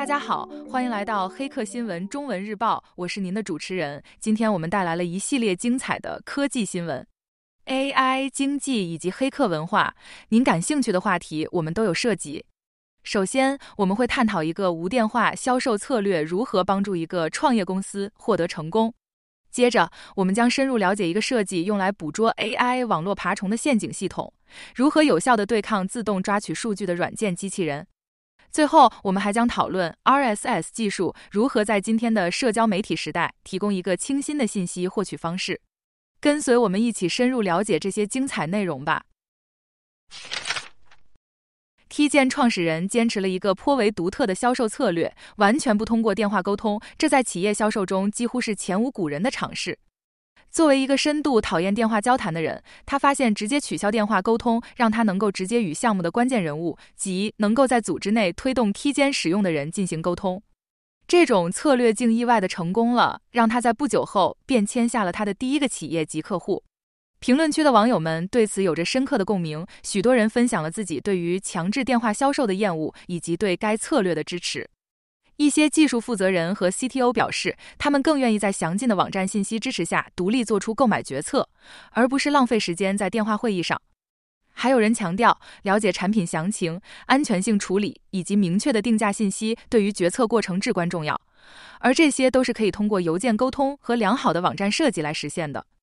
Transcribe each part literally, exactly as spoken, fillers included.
大家好，欢迎来到黑客新闻中文日报，我是您的主持人。今天我们带来了一系列精彩的科技新闻、A I、经济以及黑客文化。您感兴趣的话题，我们都有涉及。首先，我们会探讨一个无电话销售策略如何帮助一个创业公司获得成功。接着，我们将深入了解一个设计用来捕捉 A I 网络爬虫的陷阱系统，如何有效地对抗自动抓取数据的软件机器人。最后，我们还将讨论 R S S 技术如何在今天的社交媒体时代提供一个清新的信息获取方式。跟随我们一起深入了解这些精彩内容吧。T 建创始人坚持了一个颇为独特的销售策略，完全不通过电话沟通，这在企业销售中几乎是前无古人的尝试。作为一个深度讨厌电话交谈的人，他发现直接取消电话沟通，让他能够直接与项目的关键人物，即能够在组织内推动 T 间使用的人进行沟通。这种策略竟意外地成功了，让他在不久后便签下了他的第一个企业级客户。评论区的网友们对此有着深刻的共鸣，许多人分享了自己对于强制电话销售的厌恶，以及对该策略的支持。一些技术负责人和 C T O 表示，他们更愿意在详尽的网站信息支持下独立做出购买决策，而不是浪费时间在电话会议上。还有人强调，了解产品详情、安全性处理以及明确的定价信息对于决策过程至关重要，而这些都是可以通过邮件沟通和良好的网站设计来实现的。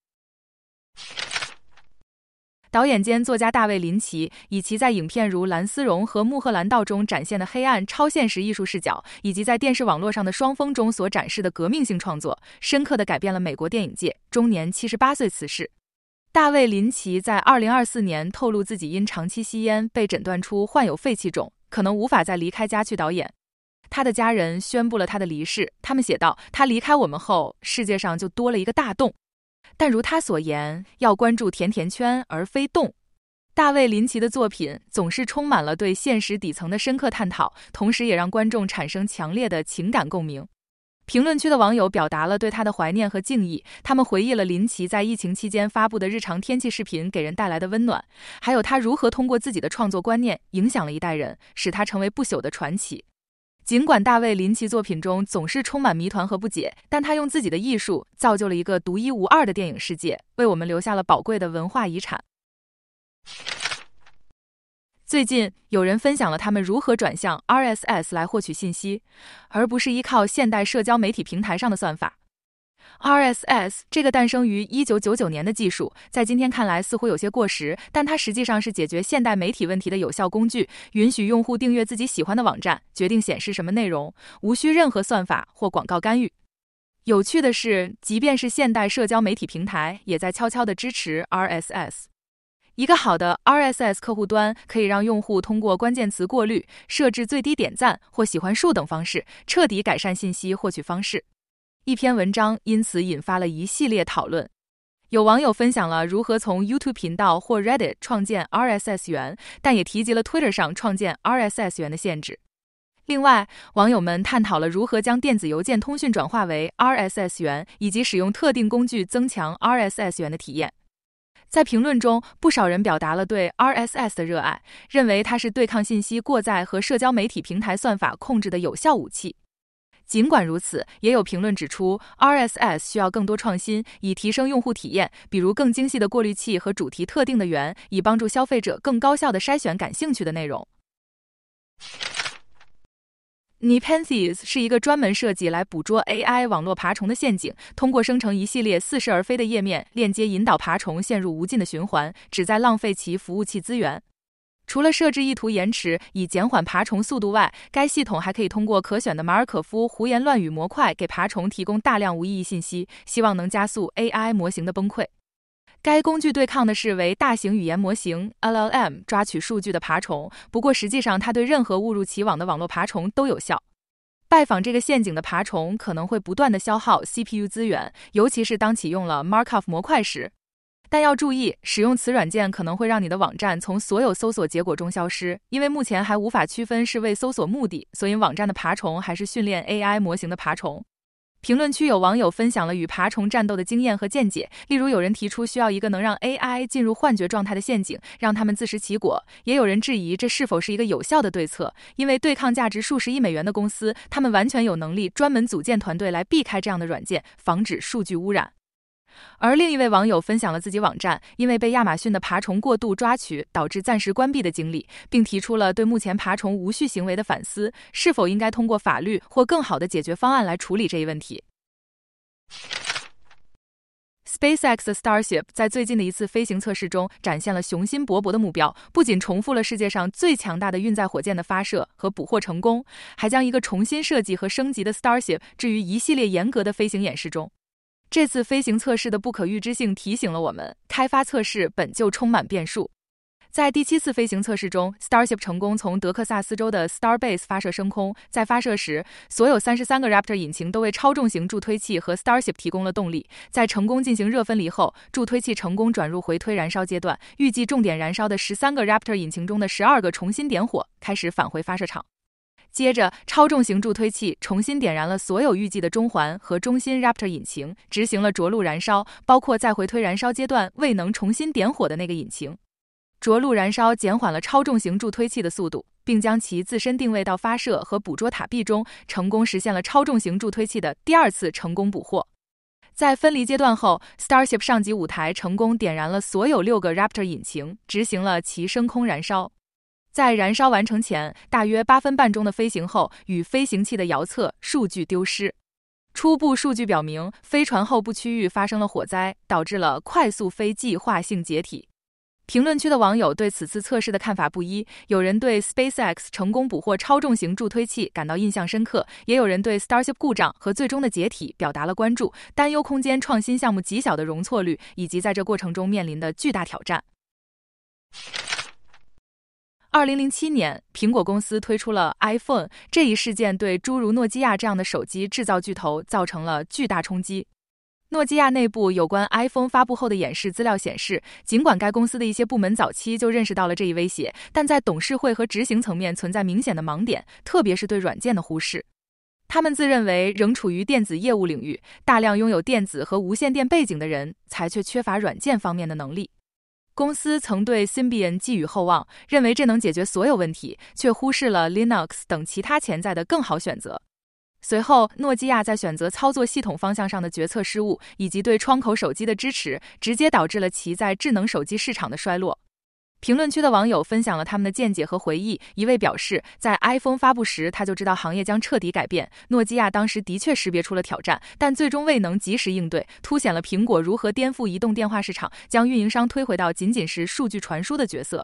导演兼作家大卫·林奇以其在影片如《蓝丝绒》和《穆赫兰道》中展现的黑暗超现实艺术视角，以及在电视网络上的《双峰》中所展示的革命性创作，深刻地改变了美国电影界。终年七十八岁辞世。大卫·林奇在二零二四年透露自己因长期吸烟被诊断出患有肺气肿，可能无法再离开家去导演。他的家人宣布了他的离世，他们写道：“他离开我们后，世界上就多了一个大洞。”但如他所言，要关注甜甜圈而非洞。大卫·林奇的作品总是充满了对现实底层的深刻探讨，同时也让观众产生强烈的情感共鸣。评论区的网友表达了对他的怀念和敬意，他们回忆了林奇在疫情期间发布的日常天气视频给人带来的温暖，还有他如何通过自己的创作观念影响了一代人，使他成为不朽的传奇。尽管大卫·林奇作品中总是充满谜团和不解，但他用自己的艺术造就了一个独一无二的电影世界，为我们留下了宝贵的文化遗产。最近，有人分享了他们如何转向 R S S 来获取信息，而不是依靠现代社交媒体平台上的算法。R S S 这个诞生于一九九九年的技术，在今天看来似乎有些过时，但它实际上是解决现代媒体问题的有效工具，允许用户订阅自己喜欢的网站，决定显示什么内容，无需任何算法或广告干预。有趣的是，即便是现代社交媒体平台，也在悄悄地支持 R S S。一个好的 R S S 客户端可以让用户通过关键词过滤、设置最低点赞或喜欢数等方式，彻底改善信息获取方式。一篇文章因此引发了一系列讨论。有网友分享了如何从 YouTube 频道或 Reddit 创建 R S S 源，但也提及了 Twitter 上创建 R S S 源的限制。另外，网友们探讨了如何将电子邮件通讯转化为 R S S 源，以及使用特定工具增强 R S S 源的体验。在评论中，不少人表达了对 R S S 的热爱，认为它是对抗信息过载和社交媒体平台算法控制的有效武器。尽管如此，也有评论指出 R S S 需要更多创新，以提升用户体验，比如更精细的过滤器和主题特定的源，以帮助消费者更高效地筛选感兴趣的内容。Nepenthes 是一个专门设计来捕捉 A I 网络爬虫的陷阱，通过生成一系列似是而非的页面链接，引导爬虫陷入无尽的循环，旨在浪费其服务器资源。除了设置意图延迟以减缓爬虫速度外，该系统还可以通过可选的马尔可夫胡言乱语模块给爬虫提供大量无意义信息，希望能加速 A I 模型的崩溃。该工具对抗的是为大型语言模型 L L M 抓取数据的爬虫，不过实际上它对任何误入其网的网络爬虫都有效。拜访这个陷阱的爬虫可能会不断地消耗 C P U 资源，尤其是当启用了 Markov 模块时。但要注意，使用此软件可能会让你的网站从所有搜索结果中消失，因为目前还无法区分是为搜索目的，所以网站的爬虫还是训练 A I 模型的爬虫。 评论区有网友分享了与爬虫战斗的经验和见解，例如有人提出需要一个能让 A I 进入幻觉状态的陷阱，让他们自食其果，也有人质疑这是否是一个有效的对策，因为对抗价值数十亿美元的公司，他们完全有能力专门组建团队来避开这样的软件，防止数据污染。而另一位网友分享了自己网站因为被亚马逊的爬虫过度抓取导致暂时关闭的经历，并提出了对目前爬虫无序行为的反思，是否应该通过法律或更好的解决方案来处理这一问题。SpaceX 的 Starship 在最近的一次飞行测试中展现了雄心勃勃的目标，不仅重复了世界上最强大的运载火箭的发射和捕获成功，还将一个重新设计和升级的 Starship 置于一系列严格的飞行演示中。这次飞行测试的不可预知性提醒了我们，开发测试本就充满变数。在第七次飞行测试中 ，Starship 成功从德克萨斯州的 Starbase 发射升空。在发射时，所有三十三个 Raptor 引擎都为超重型助推器和 Starship 提供了动力。在成功进行热分离后，助推器成功转入回推燃烧阶段。预计重点燃烧的十三个 Raptor 引擎中的十二个重新点火，开始返回发射场。接着，超重型助推器重新点燃了所有预计的中环和中心 Raptor 引擎，执行了着陆燃烧，包括在回推燃烧阶段未能重新点火的那个引擎。着陆燃烧减缓了超重型助推器的速度，并将其自身定位到发射和捕捉塔壁中，成功实现了超重型助推器的第二次成功捕获。在分离阶段后 ，Starship 上级舞台成功点燃了所有六个 Raptor 引擎，执行了其升空燃烧。在燃烧完成前，大约八分半钟的飞行后，与飞行器的遥测数据丢失。初步数据表明，飞船后部区域发生了火灾，导致了快速非计划性解体。评论区的网友对此次测试的看法不一，有人对 SpaceX 成功捕获超重型助推器感到印象深刻，也有人对 Starship 故障和最终的解体表达了关注，担忧空间创新项目极小的容错率，以及在这过程中面临的巨大挑战。二零零七年，苹果公司推出了 iPhone， 这一事件对诸如诺基亚这样的手机制造巨头造成了巨大冲击。诺基亚内部有关 iPhone 发布后的演示资料显示，尽管该公司的一些部门早期就认识到了这一威胁，但在董事会和执行层面存在明显的盲点，特别是对软件的忽视。他们自认为仍处于电子业务领域，大量拥有电子和无线电背景的人才却缺乏软件方面的能力。公司曾对 Symbian 寄予厚望，认为这能解决所有问题，却忽视了 Linux 等其他潜在的更好选择。随后，诺基亚在选择操作系统方向上的决策失误，以及对窗口手机的支持，直接导致了其在智能手机市场的衰落。评论区的网友分享了他们的见解和回忆，一位表示，在 iPhone 发布时他就知道行业将彻底改变，诺基亚当时的确识别出了挑战，但最终未能及时应对，凸显了苹果如何颠覆移动电话市场，将运营商推回到仅仅是数据传输的角色。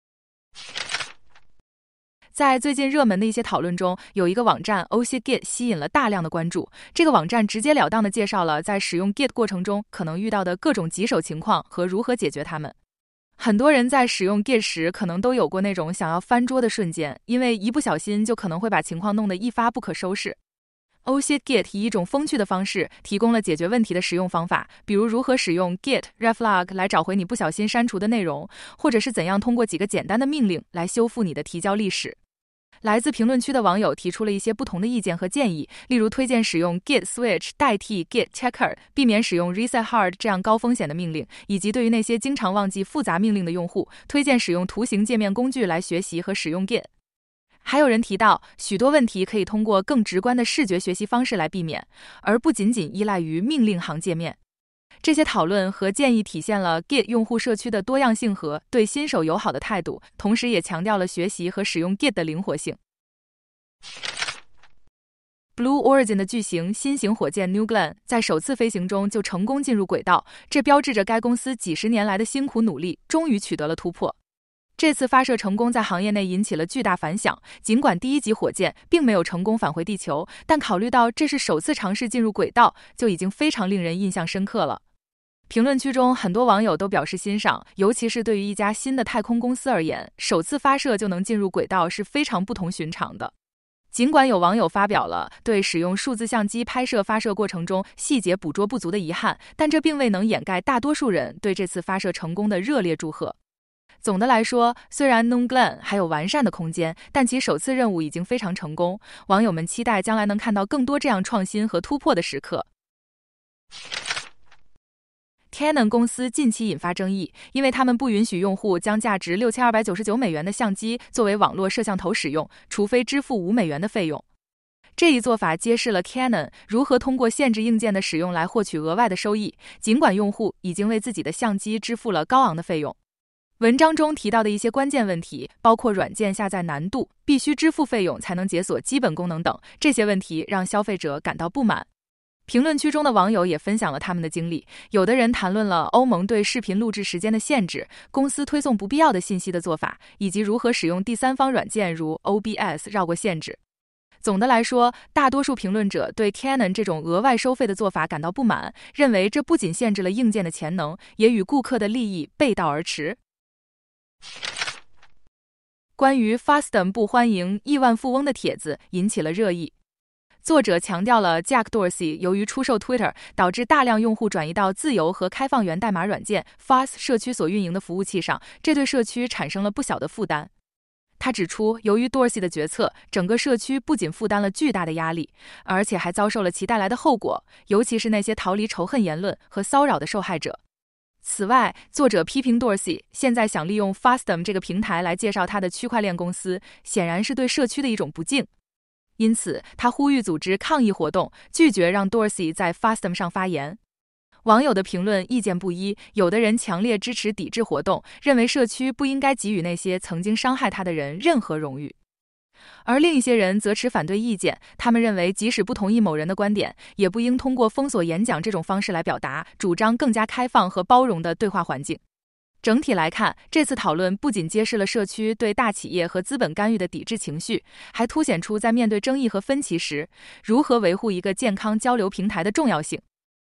在最近热门的一些讨论中，有一个网站 O C Git 吸引了大量的关注。这个网站直截了当地介绍了在使用 Git 过程中可能遇到的各种棘手情况和如何解决它们。很多人在使用 Git 时可能都有过那种想要翻桌的瞬间，因为一不小心就可能会把情况弄得一发不可收拾。O C Git 以一种风趣的方式提供了解决问题的实用方法，比如如何使用 Git reflog 来找回你不小心删除的内容，或者是怎样通过几个简单的命令来修复你的提交历史。来自评论区的网友提出了一些不同的意见和建议，例如推荐使用 Git switch 代替 Git checker， 避免使用 reset hard 这样高风险的命令，以及对于那些经常忘记复杂命令的用户，推荐使用图形界面工具来学习和使用 Git。还有人提到，许多问题可以通过更直观的视觉学习方式来避免，而不仅仅依赖于命令行界面。这些讨论和建议体现了 Git 用户社区的多样性和对新手友好的态度，同时也强调了学习和使用 Git 的灵活性。Blue Origin 的巨型新型火箭 New Glenn 在首次飞行中就成功进入轨道，这标志着该公司几十年来的辛苦努力终于取得了突破。这次发射成功在行业内引起了巨大反响，尽管第一级火箭并没有成功返回地球，但考虑到这是首次尝试进入轨道，就已经非常令人印象深刻了。评论区中很多网友都表示欣赏，尤其是对于一家新的太空公司而言，首次发射就能进入轨道是非常不同寻常的。尽管有网友发表了对使用数字相机拍摄发射过程中细节捕捉不足的遗憾，但这并未能掩盖大多数人对这次发射成功的热烈祝贺。 总的来说，虽然 Nonglen 还有完善的空间，但其首次任务已经非常成功。网友们期待将来能看到更多这样创新和突破的时刻。Canon 公司近期引发争议，因为他们不允许用户将价值六千二百九十九美元的相机作为网络摄像头使用，除非支付五美元的费用。这一做法揭示了 Canon 如何通过限制硬件的使用来获取额外的收益，尽管用户已经为自己的相机支付了高昂的费用。文章中提到的一些关键问题，包括软件下载难度、必须支付费用才能解锁基本功能等，这些问题让消费者感到不满。评论区中的网友也分享了他们的经历，有的人谈论了欧盟对视频录制时间的限制、公司推送不必要的信息的做法，以及如何使用第三方软件如 O B S 绕过限制。总的来说，大多数评论者对 Canon 这种额外收费的做法感到不满，认为这不仅限制了硬件的潜能，也与顾客的利益背道而驰。关于 Fastum 不欢迎亿万富翁的帖子引起了热议。作者强调了 Jack Dorsey 由于出售 Twitter 导致大量用户转移到自由和开放源代码软件 Fast 社区所运营的服务器上，这对社区产生了不小的负担。他指出，由于 Dorsey 的决策，整个社区不仅负担了巨大的压力，而且还遭受了其带来的后果，尤其是那些逃离仇恨言论和骚扰的受害者。此外，作者批评 Dorsey 现在想利用 Fastum 这个平台来介绍他的区块链公司，显然是对社区的一种不敬。因此，他呼吁组织抗议活动，拒绝让 Dorsey 在 Fastum 上发言。网友的评论意见不一，有的人强烈支持抵制活动，认为社区不应该给予那些曾经伤害他的人任何荣誉。而另一些人则持反对意见，他们认为即使不同意某人的观点，也不应通过封锁演讲这种方式来表达，主张更加开放和包容的对话环境。整体来看，这次讨论不仅揭示了社区对大企业和资本干预的抵制情绪，还凸显出在面对争议和分歧时，如何维护一个健康交流平台的重要性。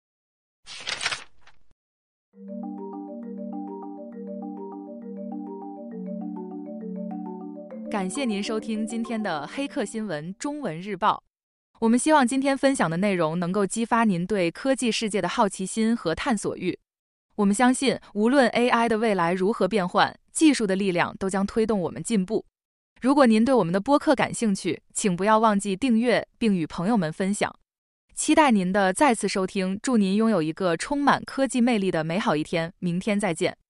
感谢您收听今天的黑客新闻中文日报。我们希望今天分享的内容能够激发您对科技世界的好奇心和探索欲。我们相信，无论 A I 的未来如何变换，技术的力量都将推动我们进步。如果您对我们的播客感兴趣，请不要忘记订阅并与朋友们分享。期待您的再次收听，祝您拥有一个充满科技魅力的美好一天，明天再见。